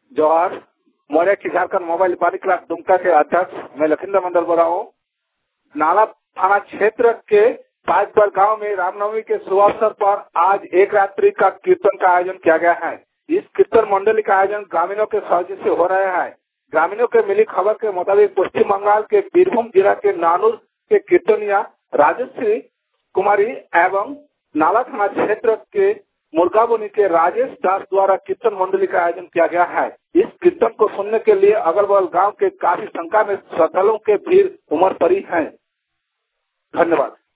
जवाहर मौर्य की झारखंड मोबाइल बालिका क्लास दुमका के अध्यक्ष मैं लखिंदर मंडल बोल रहा हूँ। नाला थाना क्षेत्र के पांचबर गांव में रामनवमी के शुभ अवसर पर आज एक रात्रि का कीर्तन का आयोजन किया गया है। इस कीर्तन मंडली का आयोजन ग्रामीणों के सहयोग से हो रहा है। ग्रामीणों के मिली खबर के मुताबिक पश्चिम बंगाल के बीरभूम जिला के नानूर के कीर्तनिया राजश्री कुमारी एवं नाला थाना क्षेत्र के मुर्गाबोनी के राजेश दास द्वारा कीर्तन मंडली का आयोजन किया गया है। इस कीर्तन को सुनने के लिए अगल बगल गाँव के काफी संख्या में श्रद्धालुओं के भीड़ उमड़ पड़ी है। धन्यवाद।